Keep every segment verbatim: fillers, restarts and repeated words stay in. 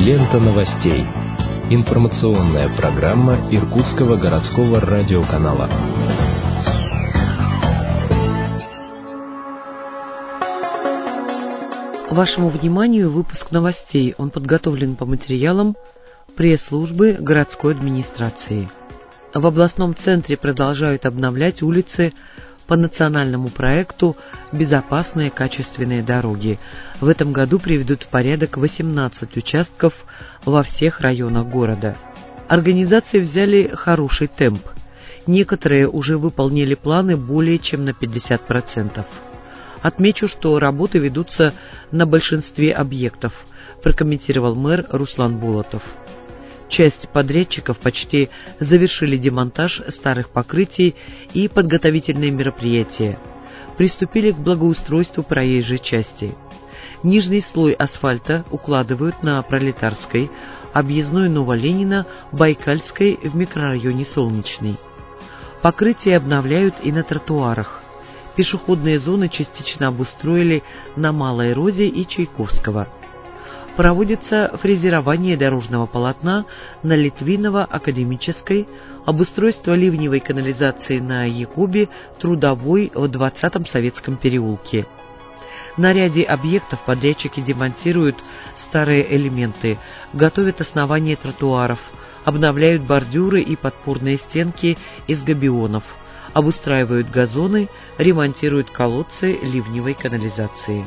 Лента новостей. Информационная программа Иркутского городского радиоканала. Вашему вниманию выпуск новостей. Он подготовлен по материалам пресс-службы городской администрации. В областном центре продолжают обновлять улицы по национальному проекту «Безопасные качественные дороги». В этом году приведут в порядок восемнадцать участков во всех районах города. Организации взяли хороший темп. Некоторые уже выполнили планы более чем на пятьдесят процентов. Отмечу, что работы ведутся на большинстве объектов, прокомментировал мэр Руслан Болотов. Часть подрядчиков почти завершили демонтаж старых покрытий и подготовительные мероприятия. Приступили к благоустройству проезжей части. Нижний слой асфальта укладывают на Пролетарской, объездной Новоленина, Байкальской в микрорайоне Солнечный. Покрытие обновляют и на тротуарах. Пешеходные зоны частично обустроили на Малой Розе и Чайковского. Проводится фрезерование дорожного полотна на Литвинова, Академической, обустройство ливневой канализации на Якубе, Трудовой в двадцатом Советском переулке. На ряде объектов подрядчики демонтируют старые элементы, готовят основания тротуаров, обновляют бордюры и подпорные стенки из габионов, обустраивают газоны, ремонтируют колодцы ливневой канализации.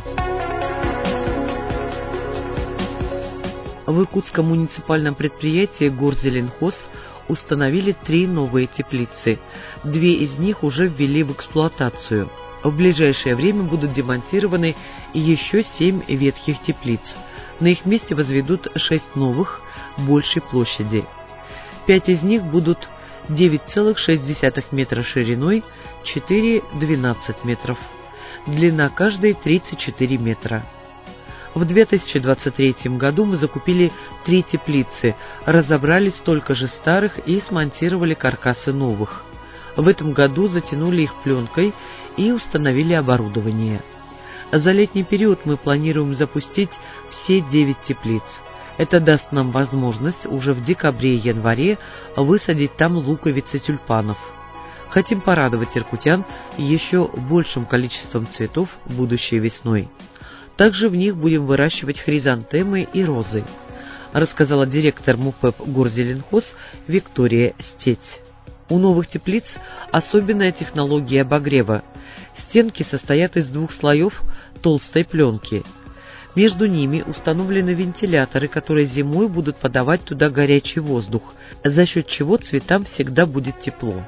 В Иркутском муниципальном предприятии Горзеленхоз установили три новые теплицы. Две из них уже ввели в эксплуатацию. В ближайшее время будут демонтированы еще семь ветхих теплиц. На их месте возведут шесть новых, большей площади. Пять из них будут девять целых шесть десятых метра шириной, четыре — двенадцать метров. Длина каждой тридцать четыре метра. В две тысячи двадцать третьем году мы закупили три теплицы, разобрали столько же старых и смонтировали каркасы новых. В этом году затянули их пленкой и установили оборудование. За летний период мы планируем запустить все девять теплиц. Это даст нам возможность уже в декабре-январе высадить там луковицы тюльпанов. Хотим порадовать иркутян еще большим количеством цветов будущей весной. Также в них будем выращивать хризантемы и розы, рассказала директор МУПЭП Горзеленхоз Виктория Стеть. У новых теплиц особенная технология обогрева. Стенки состоят из двух слоев толстой пленки. Между ними установлены вентиляторы, которые зимой будут подавать туда горячий воздух, за счет чего цветам всегда будет тепло.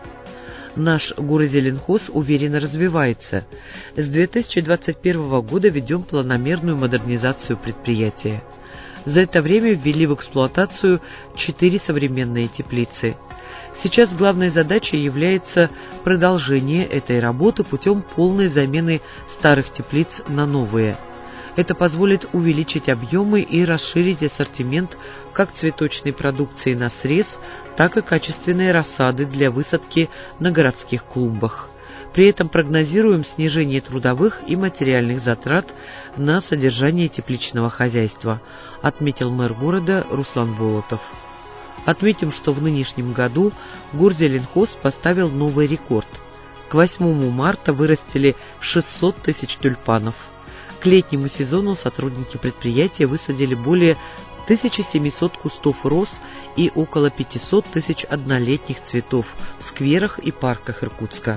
Наш Горзеленхоз уверенно развивается. С две тысячи двадцать первого года ведем планомерную модернизацию предприятия. За это время ввели в эксплуатацию четыре современные теплицы. Сейчас главной задачей является продолжение этой работы путем полной замены старых теплиц на новые. Это позволит увеличить объемы и расширить ассортимент как цветочной продукции на срез, так и качественные рассады для высадки на городских клумбах. При этом прогнозируем снижение трудовых и материальных затрат на содержание тепличного хозяйства, отметил мэр города Руслан Болотов. Отметим, что в нынешнем году Горзеленхоз поставил новый рекорд. К восьмому марта вырастили шестьсот тысяч тюльпанов. К летнему сезону сотрудники предприятия высадили более тысяча семьсот кустов роз и около пятьсот тысяч однолетних цветов в скверах и парках Иркутска.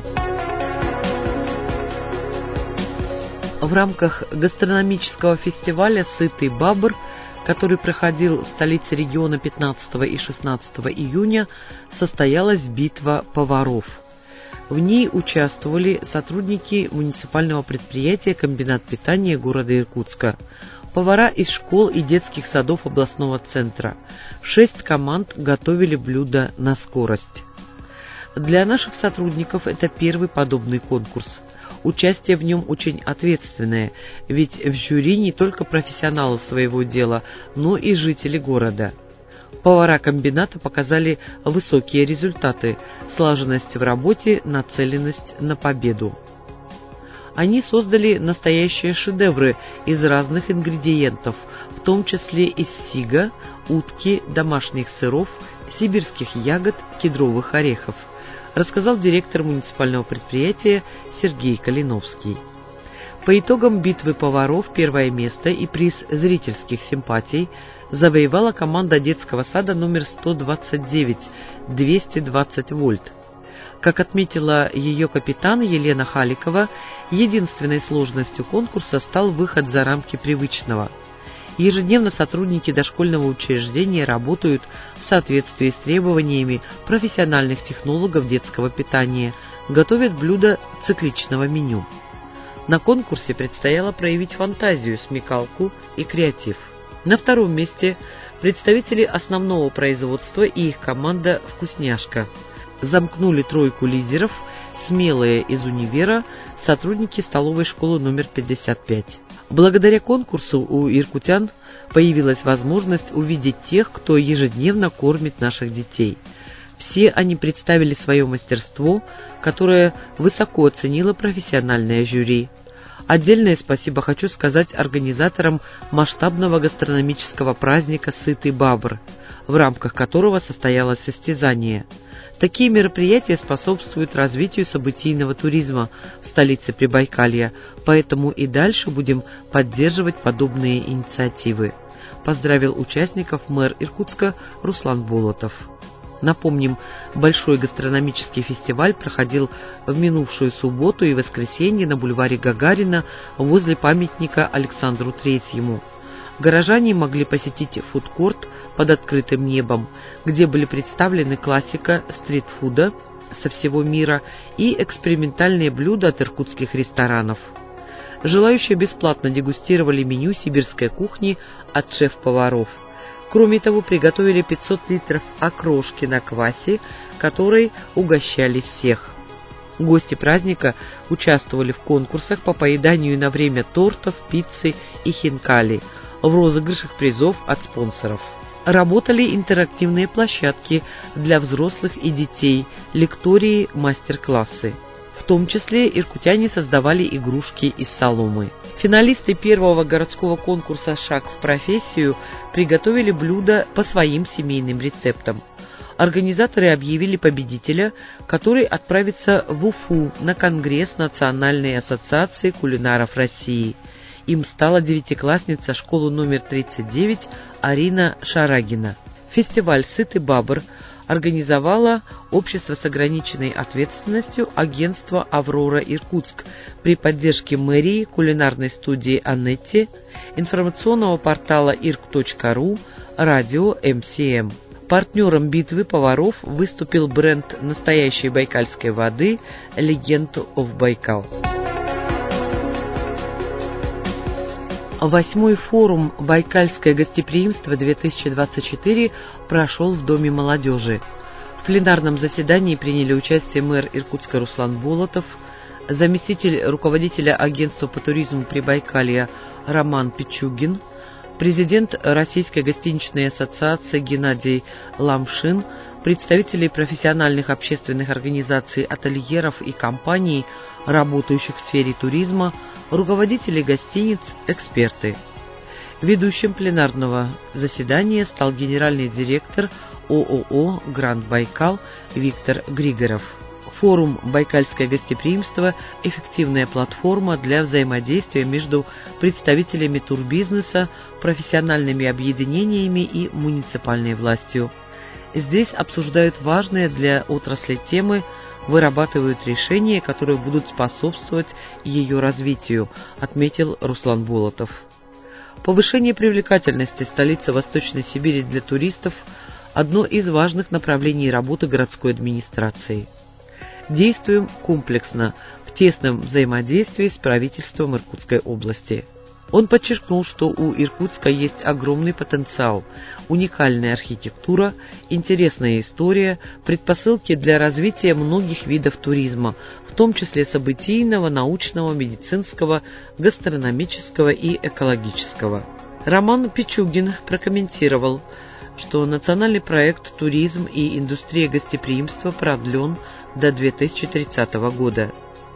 В рамках гастрономического фестиваля «Сытый Бабр», который проходил в столице региона пятнадцатого и шестнадцатого июня, состоялась битва поваров. В ней участвовали сотрудники муниципального предприятия «Комбинат питания» города Иркутска, повара из школ и детских садов областного центра. Шесть команд готовили блюда на скорость. Для наших сотрудников это первый подобный конкурс. Участие в нем очень ответственное, ведь в жюри не только профессионалы своего дела, но и жители города. Повара комбината показали высокие результаты, слаженность в работе, нацеленность на победу. Они создали настоящие шедевры из разных ингредиентов, в том числе из сига, утки, домашних сыров, сибирских ягод, кедровых орехов, рассказал директор муниципального предприятия Сергей Калиновский. По итогам битвы поваров первое место и приз зрительских симпатий завоевала команда детского сада номер сто двадцать девять, двести двадцать вольт. Как отметила ее капитан Елена Халикова, единственной сложностью конкурса стал выход за рамки привычного. Ежедневно сотрудники дошкольного учреждения работают в соответствии с требованиями профессиональных технологов детского питания, готовят блюда цикличного меню. На конкурсе предстояло проявить фантазию, смекалку и креатив. На втором месте представители основного производства и их команда «Вкусняшка». Замкнули тройку лидеров смелые из универа, сотрудники столовой школы номер пятьдесят пять. Благодаря конкурсу у иркутян появилась возможность увидеть тех, кто ежедневно кормит наших детей. Все они представили свое мастерство, которое высоко оценило профессиональное жюри. Отдельное спасибо хочу сказать организаторам масштабного гастрономического праздника «Сытый Бабр», в рамках которого состоялось состязание. Такие мероприятия способствуют развитию событийного туризма в столице Прибайкалья, поэтому и дальше будем поддерживать подобные инициативы. Поздравил участников мэр Иркутска Руслан Болотов. Напомним, большой гастрономический фестиваль проходил в минувшую субботу и воскресенье на бульваре Гагарина возле памятника Александру Третьему. Горожане могли посетить фудкорт под открытым небом, где были представлены классика стритфуда со всего мира и экспериментальные блюда от иркутских ресторанов. Желающие бесплатно дегустировали меню сибирской кухни от шеф-поваров. Кроме того, приготовили пятьсот литров окрошки на квасе, которой угощали всех. Гости праздника участвовали в конкурсах по поеданию на время тортов, пиццы и хинкали, в розыгрышах призов от спонсоров. Работали интерактивные площадки для взрослых и детей, лектории, мастер-классы. В том числе иркутяне создавали игрушки из соломы. Финалисты первого городского конкурса «Шаг в профессию» приготовили блюда по своим семейным рецептам. Организаторы объявили победителя, который отправится в Уфу на Конгресс Национальной ассоциации кулинаров России. Им стала девятиклассница школы номер тридцать девять Арина Шарагина. Фестиваль «Сытый Бабр» организовало общество с ограниченной ответственностью агентство «Аврора Иркутск» при поддержке мэрии, кулинарной студии «Анетти», информационного портала ирк точка ру, радио эм си эм. Партнером битвы поваров выступил бренд настоящей байкальской воды «Legend of Baikal». Восьмой форум «Байкальское гостеприимство-две тысячи двадцать четыре» прошел в Доме молодежи. В пленарном заседании приняли участие мэр Иркутска Руслан Болотов, заместитель руководителя агентства по туризму Прибайкалья Роман Пичугин, президент Российской гостиничной ассоциации Геннадий Ламшин, представители профессиональных общественных организаций, ательеров и компаний, работающих в сфере туризма, руководители гостиниц, эксперты. Ведущим пленарного заседания стал генеральный директор ООО «Гранд Байкал» Виктор Григоров. Форум «Байкальское гостеприимство» – эффективная платформа для взаимодействия между представителями турбизнеса, профессиональными объединениями и муниципальной властью. Здесь обсуждают важные для отрасли темы, вырабатывают решения, которые будут способствовать ее развитию, отметил Руслан Болотов. Повышение привлекательности столицы Восточной Сибири для туристов – одно из важных направлений работы городской администрации. Действуем комплексно, в тесном взаимодействии с правительством Иркутской области. Он подчеркнул, что у Иркутска есть огромный потенциал, уникальная архитектура, интересная история, предпосылки для развития многих видов туризма, в том числе событийного, научного, медицинского, гастрономического и экологического. Роман Пичугин прокомментировал, что национальный проект «Туризм и индустрия гостеприимства» продлен до две тысячи тридцатого года.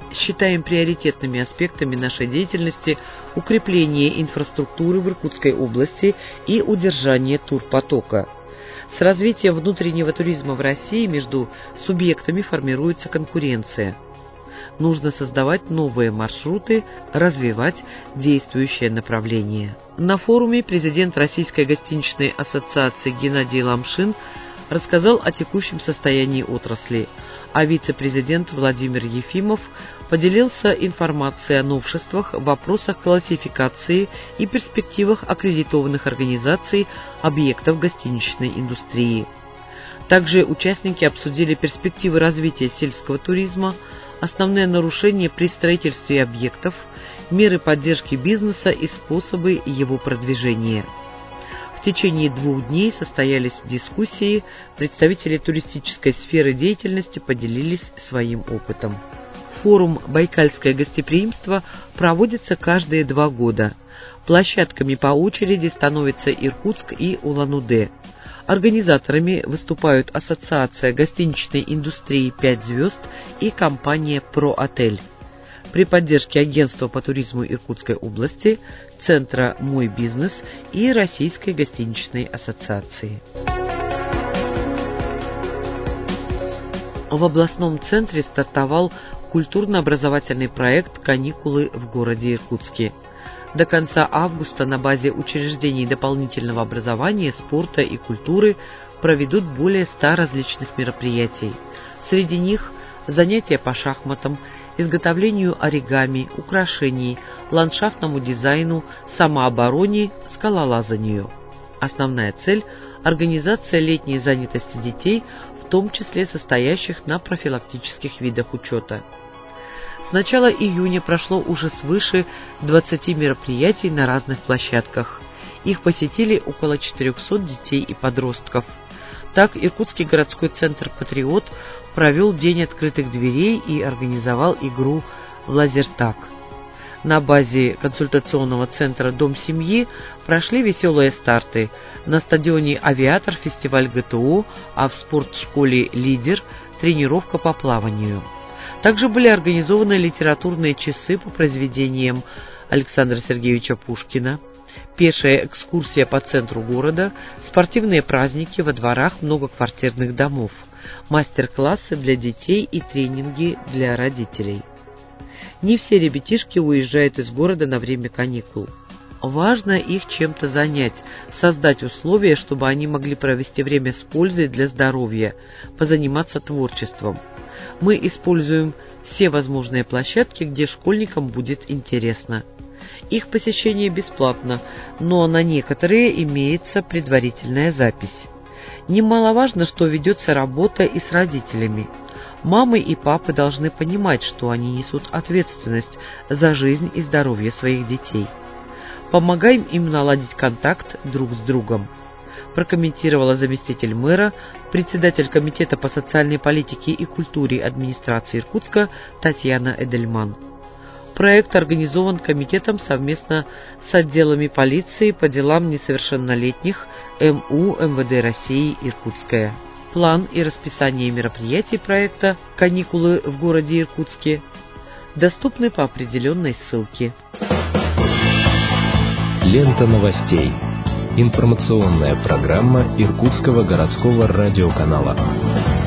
считаем приоритетными аспектами нашей деятельности укрепление инфраструктуры в Иркутской области и удержание турпотока. С развитием внутреннего туризма в России между субъектами формируется конкуренция. Нужно создавать новые маршруты, развивать действующее направление. На форуме президент Российской гостиничной ассоциации Геннадий Ламшин рассказал о текущем состоянии отрасли, а вице-президент Владимир Ефимов поделился информацией о новшествах в вопросах классификации и перспективах аккредитованных организаций объектов гостиничной индустрии. Также участники обсудили перспективы развития сельского туризма, основные нарушения при строительстве объектов, меры поддержки бизнеса и способы его продвижения. В течение двух дней состоялись дискуссии, представители туристической сферы деятельности поделились своим опытом. Форум «Байкальское гостеприимство» проводится каждые два года. Площадками по очереди становятся Иркутск и Улан-Удэ. Организаторами выступают Ассоциация гостиничной индустрии «Пять звезд» и компания «Про-отель». При поддержке Агентства по туризму Иркутской области, Центра «Мой бизнес» и Российской гостиничной ассоциации. В областном центре стартовал культурно-образовательный проект «Каникулы в городе Иркутске». До конца августа на базе учреждений дополнительного образования, спорта и культуры проведут более ста различных мероприятий. Среди них занятия по шахматам, изготовлению оригами, украшений, ландшафтному дизайну, самообороне, скалолазанию. Основная цель – организация летней занятости детей, в том числе состоящих на профилактических видах учета. С начала июня прошло уже свыше двадцати мероприятий на разных площадках. Их посетили около четырехсот детей и подростков. Так, Иркутский городской центр «Патриот» провел день открытых дверей и организовал игру в лазертаг. На базе консультационного центра «Дом семьи» прошли веселые старты. На стадионе «Авиатор» фестиваль ГТО, а в спортшколе «Лидер» тренировка по плаванию. Также были организованы литературные часы по произведениям Александра Сергеевича Пушкина, пешая экскурсия по центру города, спортивные праздники во дворах многоквартирных домов, мастер-классы для детей и тренинги для родителей. Не все ребятишки уезжают из города на время каникул. Важно их чем-то занять, создать условия, чтобы они могли провести время с пользой для здоровья, позаниматься творчеством. Мы используем все возможные площадки, где школьникам будет интересно. Их посещение бесплатно, но на некоторые имеется предварительная запись. Немаловажно, что ведется работа и с родителями. Мамы и папы должны понимать, что они несут ответственность за жизнь и здоровье своих детей. Помогаем им наладить контакт друг с другом, прокомментировала заместитель мэра, председатель комитета по социальной политике и культуре администрации Иркутска Татьяна Эдельман. Проект организован комитетом совместно с отделами полиции по делам несовершеннолетних МУ МВД России Иркутская. План и расписание мероприятий проекта «Каникулы в городе Иркутске» доступны по определенной ссылке. Лента новостей. Информационная программа Иркутского городского радиоканала.